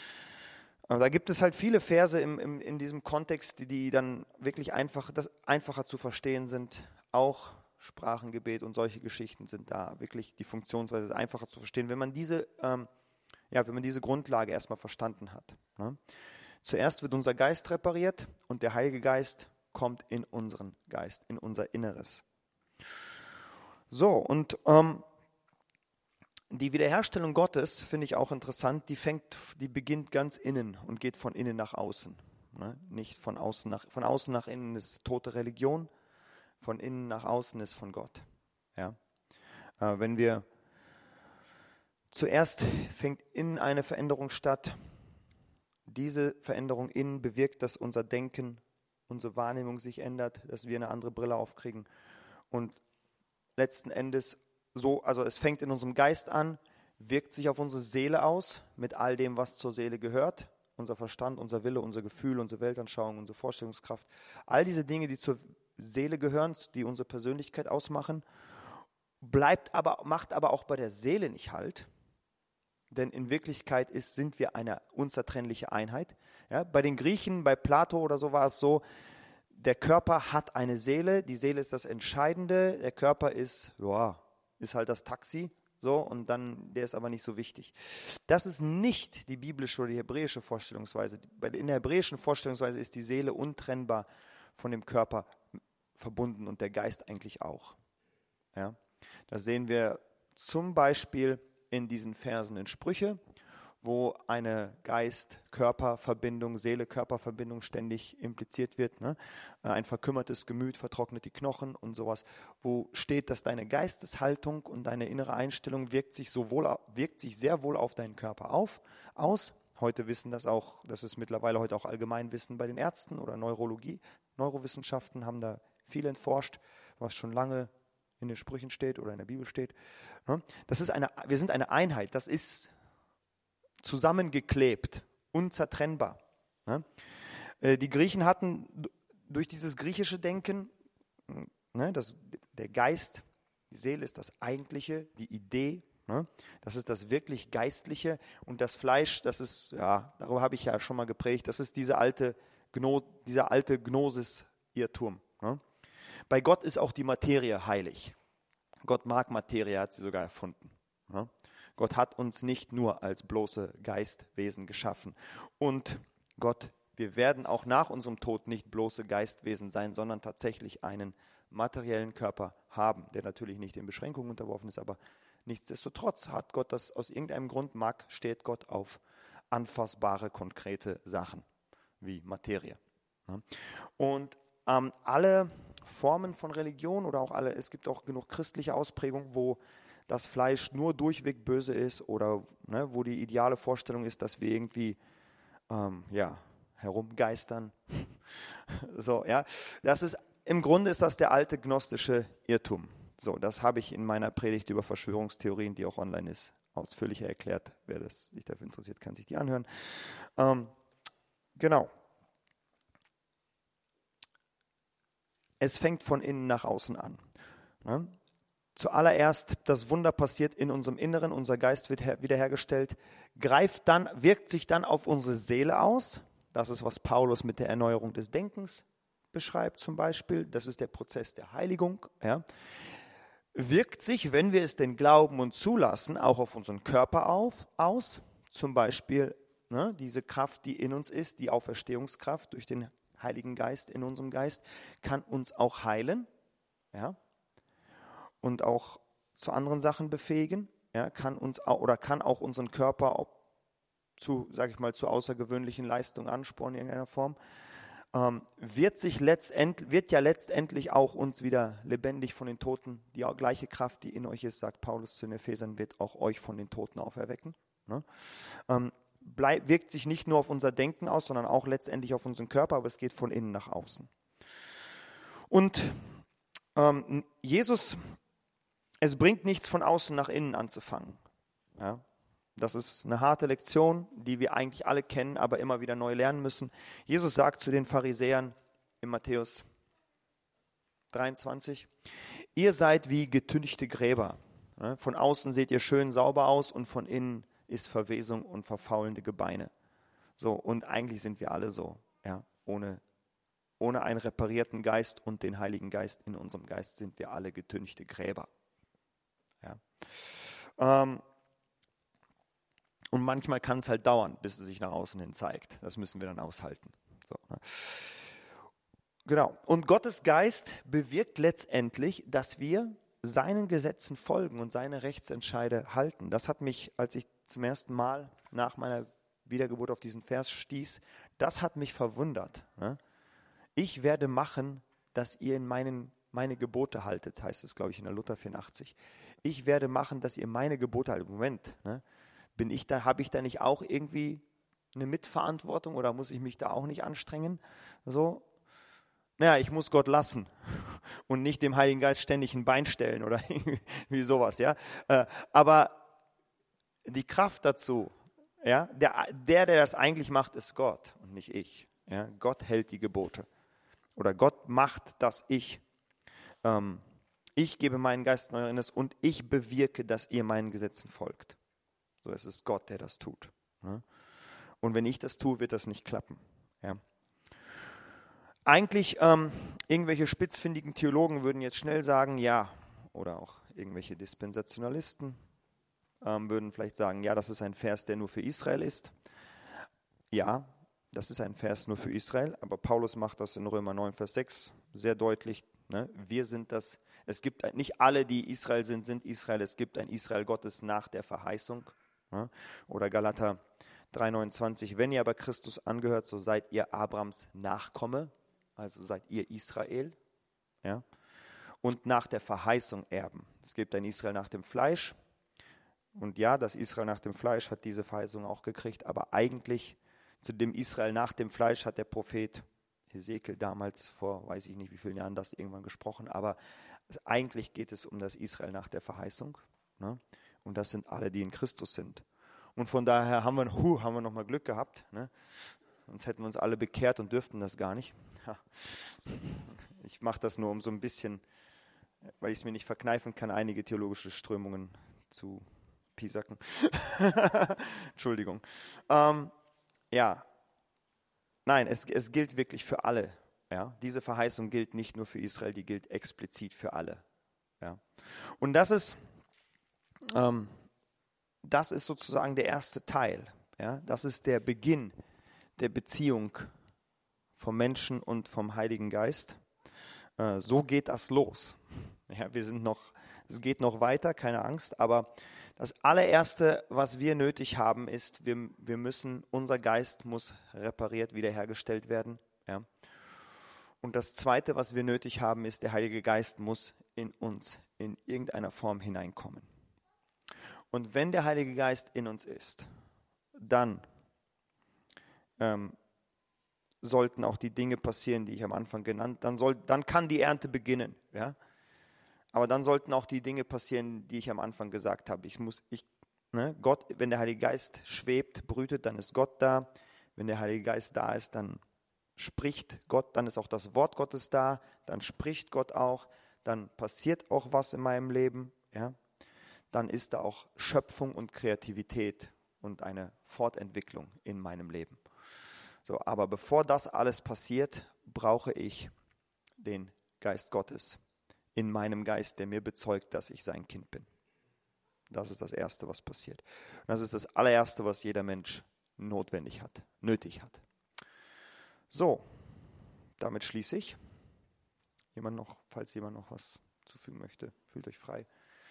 da gibt es halt viele Verse im, im, in diesem Kontext, die, die dann wirklich einfach, das einfacher zu verstehen sind. Auch Sprachengebet und solche Geschichten sind da wirklich die Funktionsweise einfacher zu verstehen, wenn man diese ähm, Ja, wenn man diese Grundlage erstmal verstanden hat. Ne? Zuerst wird unser Geist repariert und der Heilige Geist kommt in unseren Geist, in unser Inneres. So, und ähm, die Wiederherstellung Gottes finde ich auch interessant, die fängt, die beginnt ganz innen und geht von innen nach außen. Ne? Nicht von außen nach, von außen nach innen ist tote Religion, von innen nach außen ist von Gott. Ja? Äh, wenn wir Zuerst fängt innen eine Veränderung statt. Diese Veränderung innen bewirkt, dass unser Denken, unsere Wahrnehmung sich ändert, dass wir eine andere Brille aufkriegen. Und letzten Endes so, also es fängt in unserem Geist an, wirkt sich auf unsere Seele aus, mit all dem, was zur Seele gehört. Unser Verstand, unser Wille, unser Gefühl, unsere Weltanschauung, unsere Vorstellungskraft. All diese Dinge, die zur Seele gehören, die unsere Persönlichkeit ausmachen, bleibt aber, macht aber auch bei der Seele nicht Halt. Denn in Wirklichkeit ist, sind wir eine unzertrennliche Einheit. Ja, bei den Griechen, bei Plato oder so war es so, der Körper hat eine Seele, die Seele ist das Entscheidende, der Körper ist ja, ist halt das Taxi, so, und dann, der ist aber nicht so wichtig. Das ist nicht die biblische oder die hebräische Vorstellungsweise. In der hebräischen Vorstellungsweise ist die Seele untrennbar von dem Körper verbunden und der Geist eigentlich auch. Ja? Das sehen wir zum Beispiel in diesen Versen in Sprüche, wo eine Geist-Körper-Verbindung, Seele-Körper-Verbindung ständig impliziert wird. Ne? Ein verkümmertes Gemüt vertrocknet die Knochen und sowas, wo steht, dass deine Geisteshaltung und deine innere Einstellung wirkt sich, sowohl, wirkt sich sehr wohl auf deinen Körper auf, aus. Heute wissen das auch, das ist mittlerweile heute auch Allgemeinwissen bei den Ärzten oder Neurologie. Neurowissenschaften haben da viel entforscht, was schon lange in den Sprüchen steht oder in der Bibel steht. Das ist eine, wir sind eine Einheit, das ist zusammengeklebt, unzertrennbar. Die Griechen hatten durch dieses griechische Denken, das, der Geist, die Seele ist das Eigentliche, die Idee, das ist das wirklich Geistliche, und das Fleisch, das ist, ja, darüber habe ich ja schon mal geprägt, das ist diese alte, dieser alte Gnosis-Irrtum. Bei Gott ist auch die Materie heilig. Gott mag Materie, er hat sie sogar erfunden. Gott hat uns nicht nur als bloße Geistwesen geschaffen. Und Gott, wir werden auch nach unserem Tod nicht bloße Geistwesen sein, sondern tatsächlich einen materiellen Körper haben, der natürlich nicht den Beschränkungen unterworfen ist, aber nichtsdestotrotz hat Gott das aus irgendeinem Grund, mag, steht Gott auf anfassbare, konkrete Sachen wie Materie. Und ähm, alle Formen von Religion oder auch alle, es gibt auch genug christliche Ausprägungen, wo das Fleisch nur durchweg böse ist oder ne, wo die ideale Vorstellung ist, dass wir irgendwie ähm, ja, herumgeistern. so, ja. Das ist, im Grunde ist das der alte gnostische Irrtum. So, das habe ich in meiner Predigt über Verschwörungstheorien, die auch online ist, ausführlicher erklärt. Wer das, sich dafür interessiert, kann sich die anhören. Ähm, genau. Es fängt von innen nach außen an. Ne? Zuallererst, das Wunder passiert in unserem Inneren, unser Geist wird her- wiederhergestellt, greift dann, wirkt sich dann auf unsere Seele aus. Das ist, was Paulus mit der Erneuerung des Denkens beschreibt zum Beispiel. Das ist der Prozess der Heiligung. Ja. Wirkt sich, wenn wir es denn glauben und zulassen, auch auf unseren Körper auf, aus. Zum Beispiel ne, diese Kraft, die in uns ist, die Auferstehungskraft durch den Heiligen Geist in unserem Geist, kann uns auch heilen. Ja. Und auch zu anderen Sachen befähigen, ja, kann uns auch, oder kann auch unseren Körper auch zu, sage ich mal, zu außergewöhnlichen Leistungen anspornen in irgendeiner Form, ähm, wird sich letztendlich, wird ja letztendlich auch uns wieder lebendig von den Toten, die gleiche Kraft, die in euch ist, sagt Paulus zu den Ephesern, wird auch euch von den Toten auferwecken. Ne? Ähm, bleib, wirkt sich nicht nur auf unser Denken aus, sondern auch letztendlich auf unseren Körper, aber es geht von innen nach außen. Und ähm, Jesus Es bringt nichts, von außen nach innen anzufangen. Ja, das ist eine harte Lektion, die wir eigentlich alle kennen, aber immer wieder neu lernen müssen. Jesus sagt zu den Pharisäern in Matthäus dreiundzwanzig, ihr seid wie getünchte Gräber. Ja, von außen seht ihr schön sauber aus und von innen ist Verwesung und verfaulende Gebeine. So, und eigentlich sind wir alle so, ja, ohne, ohne einen reparierten Geist und den Heiligen Geist in unserem Geist sind wir alle getünchte Gräber. Ja. Ähm, und manchmal kann es halt dauern, bis es sich nach außen hin zeigt. Das müssen wir dann aushalten. So, ne? Genau. Und Gottes Geist bewirkt letztendlich, dass wir seinen Gesetzen folgen und seine Rechtsentscheide halten. Das hat mich, als ich zum ersten Mal nach meiner Wiedergeburt auf diesen Vers stieß, das hat mich verwundert. Ne? Ich werde machen, dass ihr in meinen meine Gebote haltet, heißt es, glaube ich, in der Luther vierundachtzig. Ich werde machen, dass ihr meine Gebote haltet. Moment, ne? Bin ich da, habe ich da nicht auch irgendwie eine Mitverantwortung oder muss ich mich da auch nicht anstrengen? So, naja, ich muss Gott lassen und nicht dem Heiligen Geist ständig ein Bein stellen oder irgendwie sowas, ja. Aber die Kraft dazu, ja, der, der, der das eigentlich macht, ist Gott und nicht ich. Ja? Gott hält die Gebote. Oder Gott macht, dass ich ähm, ich gebe meinen Geist in euer Inneres und ich bewirke, dass ihr meinen Gesetzen folgt. So, es ist Gott, der das tut. Ja? Und wenn ich das tue, wird das nicht klappen. Ja? Eigentlich, ähm, irgendwelche spitzfindigen Theologen würden jetzt schnell sagen, ja, oder auch irgendwelche Dispensationalisten ähm, würden vielleicht sagen, ja, das ist ein Vers, der nur für Israel ist. Ja, das ist ein Vers nur für Israel, aber Paulus macht das in Römer neun, Vers sechs sehr deutlich. Ne? Wir sind das, es gibt ein, nicht alle, die Israel sind, sind Israel. Es gibt ein Israel Gottes nach der Verheißung. Ne? Oder Galater drei, neunundzwanzig, wenn ihr aber Christus angehört, so seid ihr Abrahams Nachkomme, also seid ihr Israel. Ja? Und nach der Verheißung Erben. Es gibt ein Israel nach dem Fleisch. Und ja, das Israel nach dem Fleisch hat diese Verheißung auch gekriegt, aber eigentlich zu dem Israel nach dem Fleisch hat der Prophet Hesekiel damals vor, weiß ich nicht wie vielen Jahren, das irgendwann gesprochen, aber eigentlich geht es um das Israel nach der Verheißung. Ne? Und das sind alle, die in Christus sind. Und von daher haben wir, huh, haben wir nochmal Glück gehabt. Ne? Sonst hätten wir uns alle bekehrt und dürften das gar nicht. Ha. Ich mache das nur um so ein bisschen, weil ich es mir nicht verkneifen kann, einige theologische Strömungen zu piesacken. Entschuldigung. Ähm, Ja, nein, es, es gilt wirklich für alle. Ja? Diese Verheißung gilt nicht nur für Israel, die gilt explizit für alle. Ja? Und das ist, ähm, das ist sozusagen der erste Teil. Ja? Das ist der Beginn der Beziehung vom Menschen und vom Heiligen Geist. Äh, so geht das los. Ja, wir sind noch, es geht noch weiter, keine Angst, aber das allererste, was wir nötig haben, ist, wir, wir müssen, unser Geist muss repariert, wiederhergestellt werden. Ja. Und das zweite, was wir nötig haben, ist, der Heilige Geist muss in uns in irgendeiner Form hineinkommen. Und wenn der Heilige Geist in uns ist, dann ähm, sollten auch die Dinge passieren, die ich am Anfang genannt habe. Dann, soll, dann kann die Ernte beginnen. Ja. Aber dann sollten auch die Dinge passieren, die ich am Anfang gesagt habe. Ich muss, ich, ne, Gott, wenn der Heilige Geist schwebt, brütet, dann ist Gott da. Wenn der Heilige Geist da ist, dann spricht Gott, dann ist auch das Wort Gottes da, dann spricht Gott auch, dann passiert auch was in meinem Leben. Ja? Dann ist da auch Schöpfung und Kreativität und eine Fortentwicklung in meinem Leben. So, aber bevor das alles passiert, brauche ich den Geist Gottes in meinem Geist, der mir bezeugt, dass ich sein Kind bin. Das ist das Erste, was passiert. Und das ist das allererste, was jeder Mensch notwendig hat, nötig hat. So, damit schließe ich. Jemand noch, falls jemand noch was zufügen möchte, fühlt euch frei.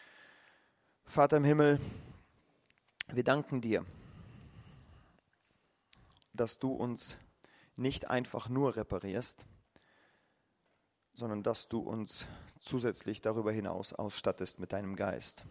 Vater im Himmel, wir danken dir, dass du uns nicht einfach nur reparierst, sondern dass du uns zusätzlich darüber hinaus ausstattest mit deinem Geist.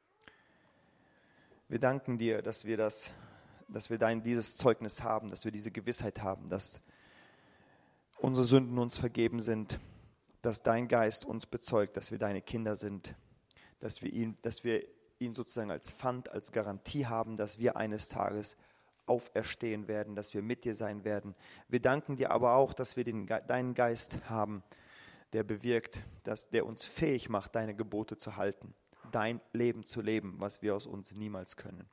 Wir danken dir, dass wir das, dass wir dein, dieses Zeugnis haben, dass wir diese Gewissheit haben, dass unsere Sünden uns vergeben sind, dass dein Geist uns bezeugt, dass wir deine Kinder sind, dass wir ihn, dass wir ihn sozusagen als Pfand, als Garantie haben, dass wir eines Tages auferstehen werden, dass wir mit dir sein werden. Wir danken dir aber auch, dass wir den, deinen Geist haben, der bewirkt, dass der uns fähig macht, deine Gebote zu halten, dein Leben zu leben, was wir aus uns niemals können.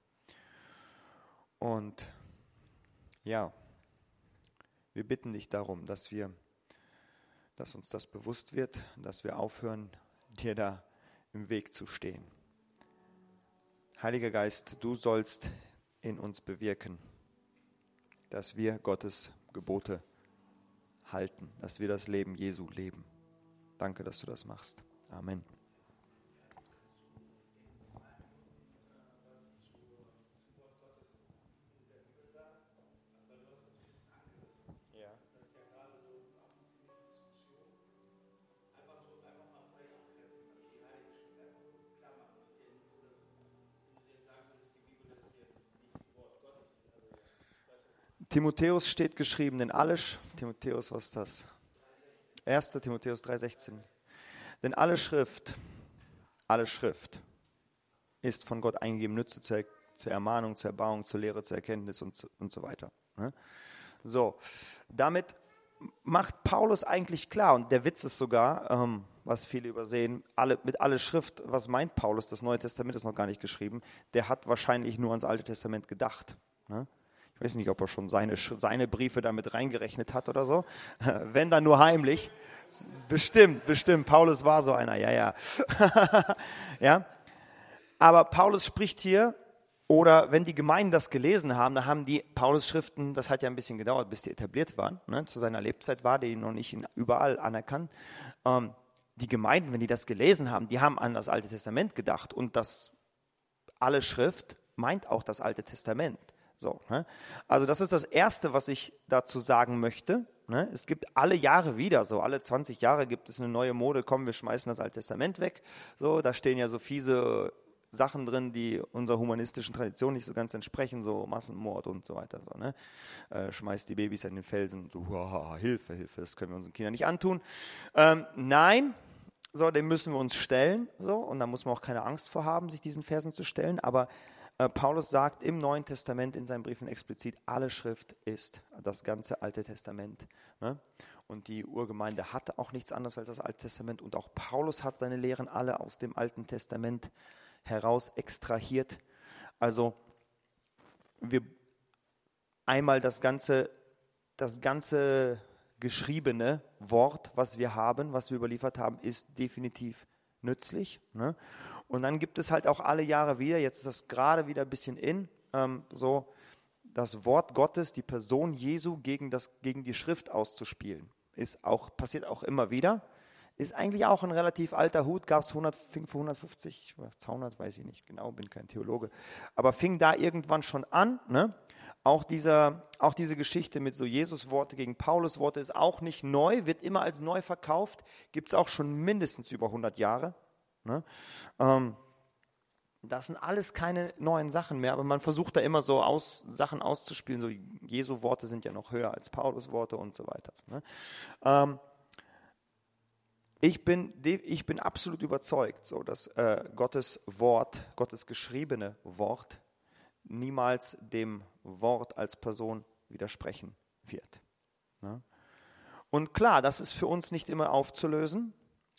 Und ja, wir bitten dich darum, dass wir, dass uns das bewusst wird, dass wir aufhören, dir da im Weg zu stehen. Heiliger Geist, du sollst in uns bewirken, dass wir Gottes Gebote halten, dass wir das Leben Jesu leben. Danke, dass du das machst. Amen. Timotheus steht geschrieben in alle, Sch- Timotheus, was ist das? erster Timotheus drei sechzehn. Denn alle Schrift, alle Schrift ist von Gott eingegeben, nütze zur, zur Ermahnung, zur Erbauung, zur Lehre, zur Erkenntnis und, und so weiter. So, damit macht Paulus eigentlich klar, und der Witz ist sogar, ähm, was viele übersehen, alle, mit alle Schrift, was meint Paulus? Das Neue Testament ist noch gar nicht geschrieben. Der hat wahrscheinlich nur ans Alte Testament gedacht. Ne? Ich weiß nicht, ob er schon seine, seine Briefe damit reingerechnet hat oder so. Wenn, dann nur heimlich. Bestimmt, bestimmt. Paulus war so einer, ja, ja. Ja. Aber Paulus spricht hier, oder wenn die Gemeinden das gelesen haben, dann haben die Paulus-Schriften, das hat ja ein bisschen gedauert, bis die etabliert waren. Ne? Zu seiner Lebzeit war die noch nicht überall anerkannt. Ähm, die Gemeinden, wenn die das gelesen haben, die haben an das Alte Testament gedacht. Und das alle Schrift meint auch das Alte Testament. So, ne? Also das ist das Erste, was ich dazu sagen möchte. Ne? Es gibt alle Jahre wieder, so alle zwanzig Jahre gibt es eine neue Mode, komm, wir schmeißen das Alte Testament weg. So, da stehen ja so fiese Sachen drin, die unserer humanistischen Tradition nicht so ganz entsprechen, so Massenmord und so weiter. So, ne? äh, schmeißt die Babys an den Felsen, so, wow, Hilfe, Hilfe, das können wir unseren Kindern nicht antun. Ähm, nein, so, dem müssen wir uns stellen, so, und da muss man auch keine Angst vor haben, sich diesen Versen zu stellen, aber äh, Paulus sagt im Neuen Testament in seinen Briefen explizit, alle Schrift ist das ganze Alte Testament. Ne? Und die Urgemeinde hatte auch nichts anderes als das Alte Testament und auch Paulus hat seine Lehren alle aus dem Alten Testament heraus extrahiert. Also wir einmal das ganze, das ganze geschriebene Wort, was wir haben, was wir überliefert haben, ist definitiv nützlich. Ne? Und dann gibt es halt auch alle Jahre wieder, jetzt ist das gerade wieder ein bisschen in, ähm, so das Wort Gottes, die Person Jesu gegen, das, gegen die Schrift auszuspielen. Ist auch, passiert auch immer wieder. Ist eigentlich auch ein relativ alter Hut, gab es hundertfünfzig, zweihundert, weiß ich nicht genau, bin kein Theologe, aber fing da irgendwann schon an. Ne? Auch, dieser, auch diese Geschichte mit so Jesus-Worte gegen Paulus-Worte ist auch nicht neu, wird immer als neu verkauft, gibt es auch schon mindestens über hundert Jahre. Ne? Ähm, das sind alles keine neuen Sachen mehr, aber man versucht da immer so aus, Sachen auszuspielen, so Jesu-Worte sind ja noch höher als Paulus-Worte und so weiter. Ne? Ähm, Ich bin, ich bin absolut überzeugt, so, dass äh, Gottes Wort, Gottes geschriebene Wort niemals dem Wort als Person widersprechen wird. Ne? Und klar, das ist für uns nicht immer aufzulösen.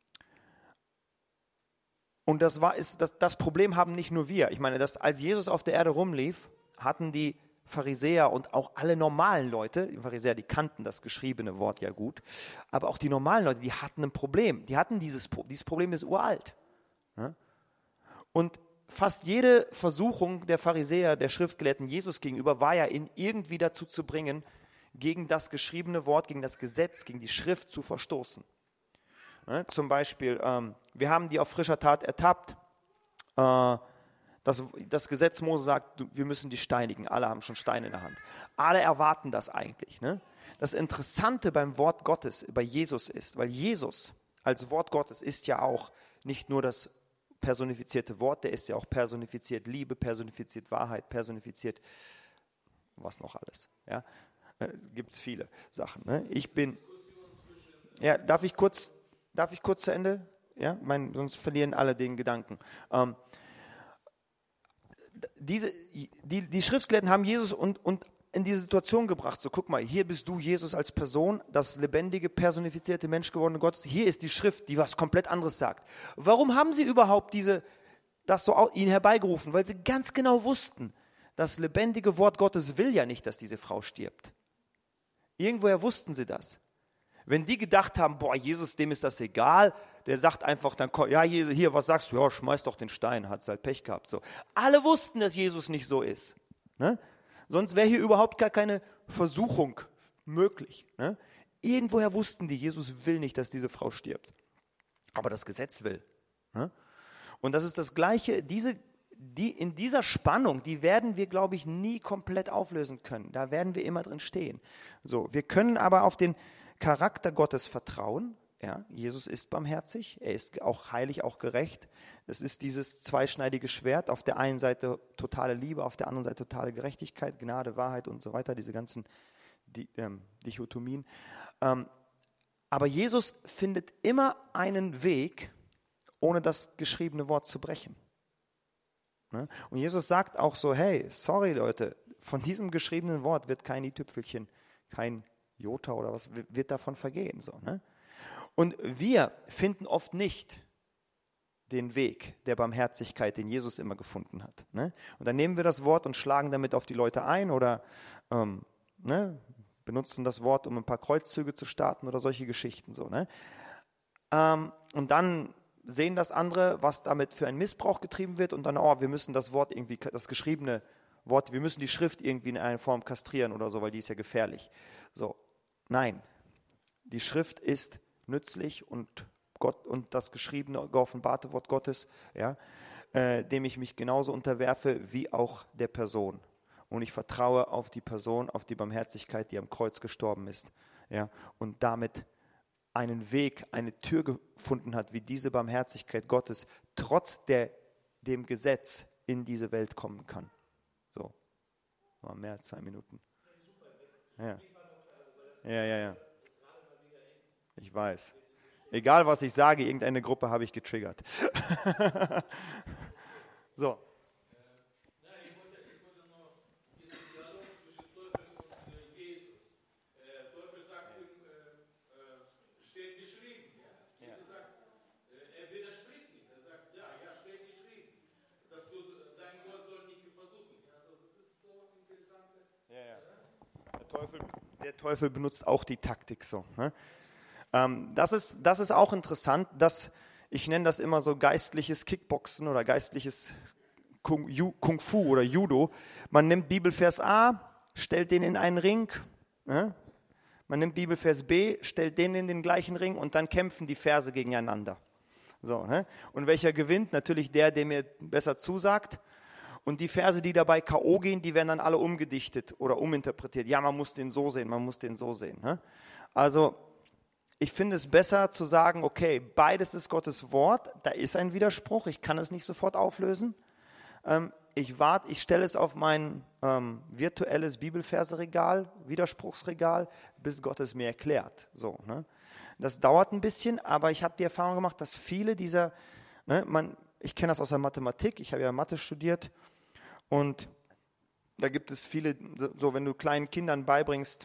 Und das, war, ist, das, das Problem haben nicht nur wir. Ich meine, dass, als Jesus auf der Erde rumlief, hatten die Pharisäer und auch alle normalen Leute, die Pharisäer, die kannten das geschriebene Wort ja gut, aber auch die normalen Leute, die hatten ein Problem. Die hatten dieses, dieses Problem ist uralt. Ja? Und fast jede Versuchung der Pharisäer, der Schriftgelehrten Jesus gegenüber, war ja ihn irgendwie dazu zu bringen, gegen das geschriebene Wort, gegen das Gesetz, gegen die Schrift zu verstoßen. Ja? Zum Beispiel, ähm, wir haben die auf frischer Tat ertappt, äh, Das, das Gesetz Mose sagt, wir müssen die steinigen. Alle haben schon Steine in der Hand. Alle erwarten das eigentlich. Ne? Das Interessante beim Wort Gottes, bei Jesus ist, weil Jesus als Wort Gottes ist ja auch nicht nur das personifizierte Wort, der ist ja auch personifiziert Liebe, personifiziert Wahrheit, personifiziert was noch alles. Ja? Äh, gibt es viele Sachen. Ne? Ich bin, ja, darf ich kurz, darf ich kurz zu Ende? Ja, mein, sonst verlieren alle den Gedanken. Ähm, Diese, die, die Schriftgelehrten haben Jesus und, und in diese Situation gebracht. So, guck mal, hier bist du, Jesus, als Person, das lebendige, personifizierte, menschgewordene Gottes. Hier ist die Schrift, die was komplett anderes sagt. Warum haben sie überhaupt diese, das so ihn herbeigerufen? Weil sie ganz genau wussten, das lebendige Wort Gottes will ja nicht, dass diese Frau stirbt. Irgendwoher wussten sie das. Wenn die gedacht haben, boah, Jesus, dem ist das egal, der sagt einfach dann, ja, hier, was sagst du? Ja, schmeiß doch den Stein, hat es halt Pech gehabt. So. Alle wussten, dass Jesus nicht so ist. Ne? Sonst wäre hier überhaupt gar keine Versuchung möglich. Ne? Irgendwoher wussten die, Jesus will nicht, dass diese Frau stirbt. Aber das Gesetz will. Ne? Und das ist das Gleiche, diese, die, in dieser Spannung, die werden wir, glaube ich, nie komplett auflösen können. Da werden wir immer drin stehen. So, wir können aber auf den Charakter Gottes vertrauen. Ja, Jesus ist barmherzig, er ist auch heilig, auch gerecht. Es ist dieses zweischneidige Schwert, auf der einen Seite totale Liebe, auf der anderen Seite totale Gerechtigkeit, Gnade, Wahrheit und so weiter, diese ganzen Di- ähm, Dichotomien. Ähm, aber Jesus findet immer einen Weg, ohne das geschriebene Wort zu brechen. Ne? Und Jesus sagt auch so, hey, sorry Leute, von diesem geschriebenen Wort wird kein i-Tüpfelchen, kein Jota oder was, wird davon vergehen. So, ne? Und wir finden oft nicht den Weg der Barmherzigkeit, den Jesus immer gefunden hat. Ne? Und dann nehmen wir das Wort und schlagen damit auf die Leute ein oder ähm, ne, benutzen das Wort, um ein paar Kreuzzüge zu starten oder solche Geschichten. So, ne? Ähm, und dann sehen das andere, was damit für ein Missbrauch getrieben wird und dann, oh, wir müssen das Wort irgendwie, das geschriebene Wort, wir müssen die Schrift irgendwie in einer Form kastrieren oder so, weil die ist ja gefährlich. So, nein, die Schrift ist nützlich und Gott und das geschriebene, geoffenbarte Wort Gottes, ja, äh, dem ich mich genauso unterwerfe wie auch der Person. Und ich vertraue auf die Person, auf die Barmherzigkeit, die am Kreuz gestorben ist, ja, und damit einen Weg, eine Tür gefunden hat, wie diese Barmherzigkeit Gottes trotz der, dem Gesetz in diese Welt kommen kann. So, war mehr als zwei Minuten. Ja, ja, ja. ja. Ich weiß. Egal, was ich sage, irgendeine Gruppe habe ich getriggert. So. Teufel, der Teufel benutzt auch die Taktik so. Ne? Ähm, das ist, das ist auch interessant, dass ich nenne das immer so geistliches Kickboxen oder geistliches Kung, Ju, Kung Fu oder Judo. Man nimmt Bibelvers A, stellt den in einen Ring. Ne? Man nimmt Bibelvers B, stellt den in den gleichen Ring und dann kämpfen die Verse gegeneinander. So, ne? Und welcher gewinnt? Natürlich der, der mir besser zusagt. Und die Verse, die dabei K O gehen, die werden dann alle umgedichtet oder uminterpretiert. Ja, man muss den so sehen, man muss den so sehen. Ne? Also ich finde es besser zu sagen, okay, beides ist Gottes Wort, da ist ein Widerspruch, ich kann es nicht sofort auflösen. Ähm, ich warte, ich stelle es auf mein ähm, virtuelles Bibelverseregal, Widerspruchsregal, bis Gott es mir erklärt. So, ne? Das dauert ein bisschen, aber ich habe die Erfahrung gemacht, dass viele dieser, ne, man, ich kenne das aus der Mathematik, ich habe ja Mathe studiert und da gibt es viele, so wenn du kleinen Kindern beibringst,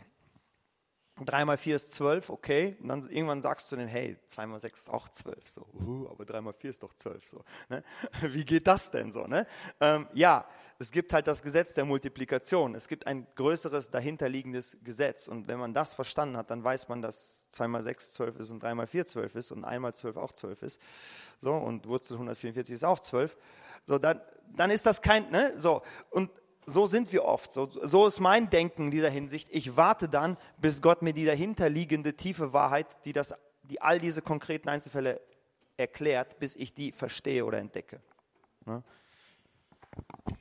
drei mal vier ist zwölf, okay, und dann irgendwann sagst du denen, hey, zwei mal sechs ist auch zwölf, so, uh, aber drei mal vier ist doch zwölf, so, ne? Wie geht das denn so, ne? Ähm, ja, es gibt halt das Gesetz der Multiplikation, es gibt ein größeres dahinterliegendes Gesetz und wenn man das verstanden hat, dann weiß man, dass zwei mal sechs zwölf ist und drei mal vier zwölf ist und eins mal zwölf auch zwölf ist, so, und Wurzel hundertvierundvierzig ist auch zwölf, so, dann, dann ist das kein, ne, so, und so sind wir oft, so, so ist mein Denken in dieser Hinsicht. Ich warte dann, bis Gott mir die dahinterliegende tiefe Wahrheit, die, das, die all diese konkreten Einzelfälle erklärt, bis ich die verstehe oder entdecke. Ne?